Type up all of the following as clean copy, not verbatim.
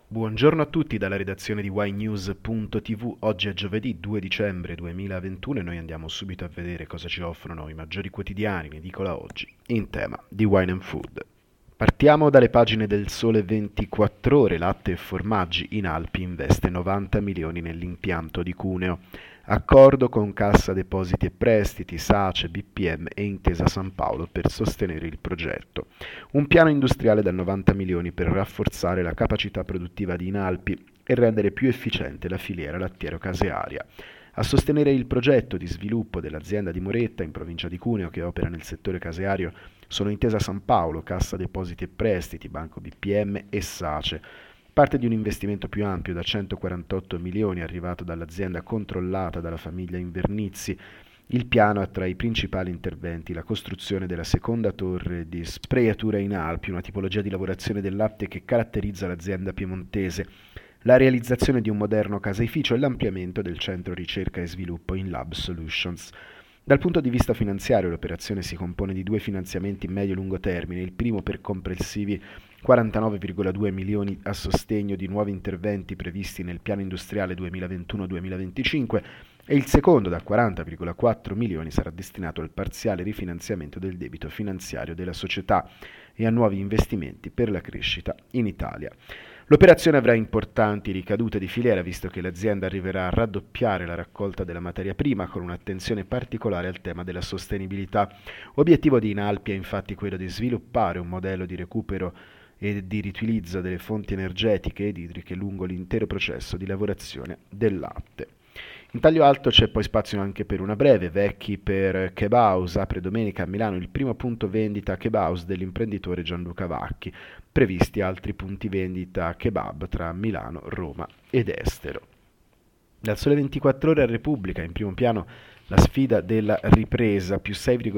Buongiorno a tutti dalla redazione di ynews.tv. Oggi è giovedì 2 dicembre 2021 e noi andiamo subito a vedere cosa ci offrono i maggiori quotidiani in edicola oggi in tema di wine and food. Partiamo dalle pagine del Sole 24 Ore. Latte e formaggi in Alpi investe 90 milioni nell'impianto di Cuneo. Accordo con Cassa Depositi e Prestiti, SACE, BPM e Intesa San Paolo per sostenere il progetto. Un piano industriale da 90 milioni per rafforzare la capacità produttiva di Inalpi e rendere più efficiente la filiera lattiero-casearia. A sostenere il progetto di sviluppo dell'azienda di Moretta, in provincia di Cuneo, che opera nel settore caseario, sono Intesa San Paolo, Cassa Depositi e Prestiti, Banco BPM e SACE. Parte di un investimento più ampio da 148 milioni arrivato dall'azienda controllata dalla famiglia Invernizzi. Il piano ha tra i principali interventi la costruzione della seconda torre di spraiatura in Alpi, una tipologia di lavorazione del latte che caratterizza l'azienda piemontese, la realizzazione di un moderno caseificio e l'ampliamento del centro ricerca e sviluppo in Lab Solutions. Dal punto di vista finanziario l'operazione si compone di due finanziamenti medio-lungo termine, il primo per complessivi 49,2 milioni a sostegno di nuovi interventi previsti nel piano industriale 2021-2025 e il secondo da 40,4 milioni sarà destinato al parziale rifinanziamento del debito finanziario della società e a nuovi investimenti per la crescita in Italia. L'operazione avrà importanti ricadute di filiera visto che l'azienda arriverà a raddoppiare la raccolta della materia prima con un'attenzione particolare al tema della sostenibilità. Obiettivo di Inalpi è infatti quello di sviluppare un modello di recupero e di riutilizzo delle fonti energetiche ed idriche lungo l'intero processo di lavorazione del latte. In taglio alto c'è poi spazio anche per una breve. Vecchi per Kebabs, apre domenica a Milano il primo punto vendita Kebabs dell'imprenditore Gianluca Vacchi, previsti altri punti vendita kebab tra Milano, Roma ed estero. Dal Sole 24 Ore a Repubblica, in primo piano la sfida della ripresa, più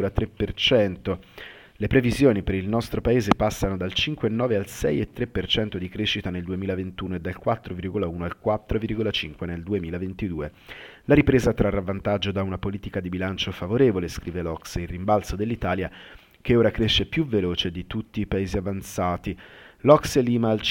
6,3%. Le previsioni per il nostro paese passano dal 5,9 al 6,3% di crescita nel 2021 e dal 4,1 al 4,5 nel 2022. La ripresa trarrà vantaggio da una politica di bilancio favorevole, scrive l'Ocse, il rimbalzo dell'Italia che ora cresce più veloce di tutti i paesi avanzati. L'Ocse lima al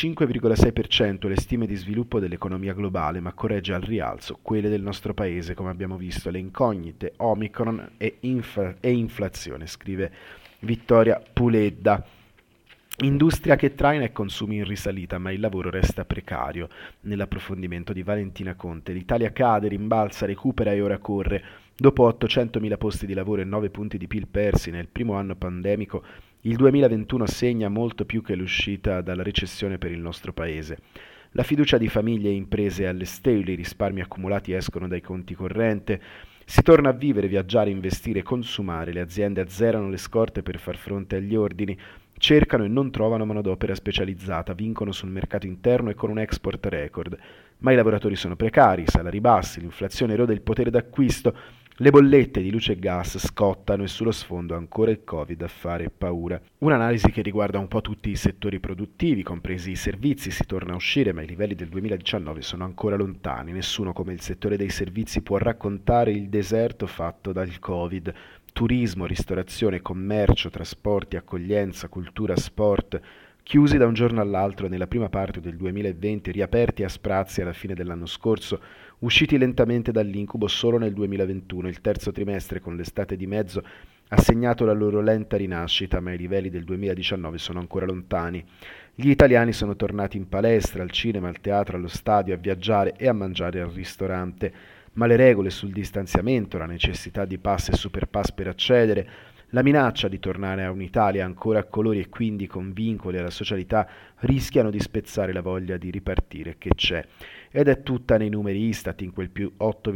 5,6% le stime di sviluppo dell'economia globale, ma corregge al rialzo quelle del nostro paese, come abbiamo visto, le incognite Omicron e inflazione, scrive Vittoria Puledda. Industria che traina e consumi in risalita, ma il lavoro resta precario. Nell'approfondimento di Valentina Conte, l'Italia cade, rimbalza, recupera e ora corre. Dopo 800.000 posti di lavoro e 9 punti di PIL persi nel primo anno pandemico, il 2021 segna molto più che l'uscita dalla recessione per il nostro paese. La fiducia di famiglie e imprese è alle stelle, i risparmi accumulati escono dai conti corrente. Si torna a vivere, viaggiare, investire, consumare. Le aziende azzerano le scorte per far fronte agli ordini, cercano e non trovano manodopera specializzata, vincono sul mercato interno e con un export record. Ma i lavoratori sono precari, i salari bassi, l'inflazione erode il potere d'acquisto, le bollette di luce e gas scottano e sullo sfondo ancora il Covid a fare paura. Un'analisi che riguarda un po' tutti i settori produttivi, compresi i servizi, si torna a uscire, ma i livelli del 2019 sono ancora lontani. Nessuno come il settore dei servizi può raccontare il deserto fatto dal Covid. Turismo, ristorazione, commercio, trasporti, accoglienza, cultura, sport, chiusi da un giorno all'altro nella prima parte del 2020, riaperti a sprazzi alla fine dell'anno scorso, usciti lentamente dall'incubo solo nel 2021, il terzo trimestre con l'estate di mezzo ha segnato la loro lenta rinascita, ma i livelli del 2019 sono ancora lontani. Gli italiani sono tornati in palestra, al cinema, al teatro, allo stadio, a viaggiare e a mangiare al ristorante, ma le regole sul distanziamento, la necessità di pass e super pass per accedere, la minaccia di tornare a un'Italia ancora a colori e quindi con vincoli alla socialità rischiano di spezzare la voglia di ripartire che c'è. Ed è tutta nei numeri Istat, in quel più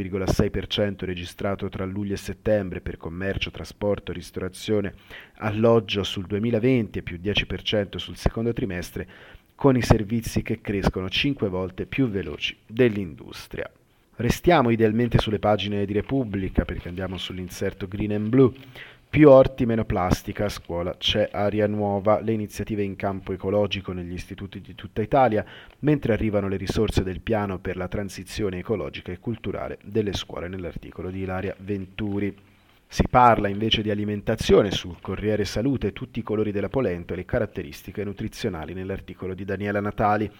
8,6% registrato tra luglio e settembre per commercio, trasporto, ristorazione, alloggio sul 2020 e più 10% sul secondo trimestre, con i servizi che crescono 5 volte più veloci dell'industria. Restiamo idealmente sulle pagine di Repubblica perché andiamo sull'inserto Green and Blue. Più orti, meno plastica, a scuola c'è aria nuova, le iniziative in campo ecologico negli istituti di tutta Italia, mentre arrivano le risorse del piano per la transizione ecologica e culturale delle scuole nell'articolo di Ilaria Venturi. Si parla invece di alimentazione sul Corriere Salute, tutti i colori della polenta e le caratteristiche nutrizionali nell'articolo di Daniela Natali.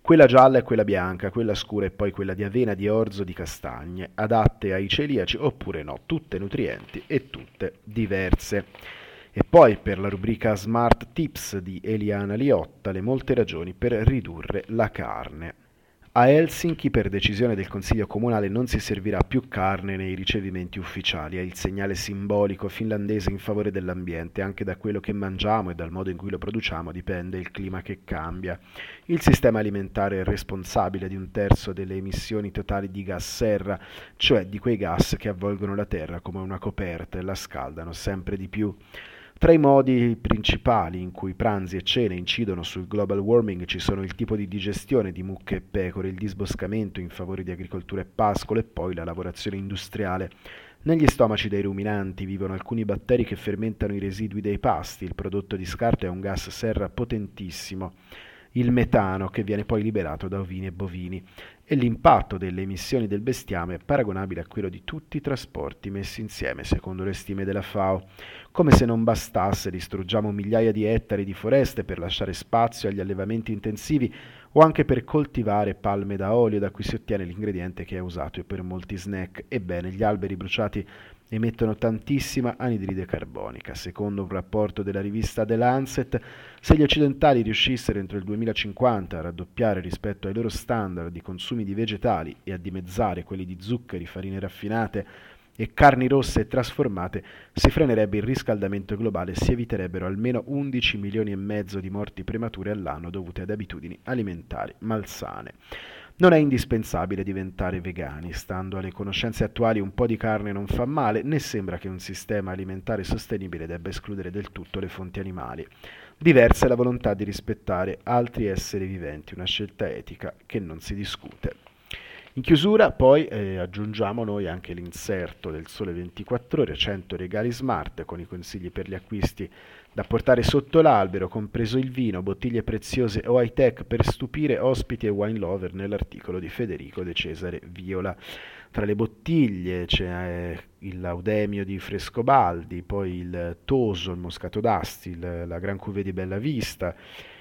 quella gialla e quella bianca, quella scura e poi quella di avena, di orzo, di castagne, adatte ai celiaci oppure no, tutte nutrienti e tutte diverse. E poi per la rubrica Smart Tips di Eliana Liotta, le molte ragioni per ridurre la carne. A Helsinki, per decisione del Consiglio comunale, non si servirà più carne nei ricevimenti ufficiali. È il segnale simbolico finlandese in favore dell'ambiente. Anche da quello che mangiamo e dal modo in cui lo produciamo dipende il clima che cambia. Il sistema alimentare è responsabile di un terzo delle emissioni totali di gas serra, cioè di quei gas che avvolgono la Terra come una coperta e la scaldano sempre di più. Tra i modi principali in cui pranzi e cene incidono sul global warming ci sono il tipo di digestione di mucche e pecore, il disboscamento in favore di agricoltura e pascolo e poi la lavorazione industriale. Negli stomaci dei ruminanti vivono alcuni batteri che fermentano i residui dei pasti, il prodotto di scarto è un gas serra potentissimo, il metano che viene poi liberato da ovini e bovini e l'impatto delle emissioni del bestiame è paragonabile a quello di tutti i trasporti messi insieme, secondo le stime della FAO. Come se non bastasse, distruggiamo migliaia di ettari di foreste per lasciare spazio agli allevamenti intensivi o anche per coltivare palme da olio da cui si ottiene l'ingrediente che è usato per molti snack. Ebbene, gli alberi bruciati emettono tantissima anidride carbonica. Secondo un rapporto della rivista The Lancet, se gli occidentali riuscissero entro il 2050 a raddoppiare rispetto ai loro standard di consumi di vegetali e a dimezzare quelli di zuccheri, farine raffinate e carni rosse e trasformate, si frenerebbe il riscaldamento globale e si eviterebbero almeno 11 milioni e mezzo di morti premature all'anno dovute ad abitudini alimentari malsane. Non è indispensabile diventare vegani, stando alle conoscenze attuali un po' di carne non fa male, né sembra che un sistema alimentare sostenibile debba escludere del tutto le fonti animali. Diversa è la volontà di rispettare altri esseri viventi, una scelta etica che non si discute. In chiusura poi aggiungiamo noi anche l'inserto del Sole 24 Ore, 100 regali smart con i consigli per gli acquisti da portare sotto l'albero, compreso il vino, bottiglie preziose o high-tech per stupire ospiti e wine lover nell'articolo di Federico De Cesare Viola. Tra le bottiglie c'è il Laudemio di Frescobaldi, poi il Toso, il Moscato d'Asti, la Gran Cuvée di Bella Vista,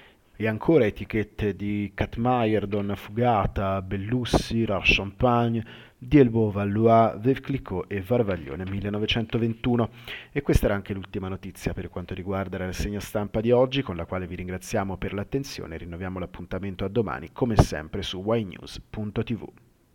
e ancora etichette di Catmeier, Donna Fugata, Bellussi, Rare Champagne, Dielbo Valois, Veuve Clicquot e Varvaglione 1921. E questa era anche l'ultima notizia per quanto riguarda la rassegna stampa di oggi, con la quale vi ringraziamo per l'attenzione e rinnoviamo l'appuntamento a domani, come sempre su ynews.tv.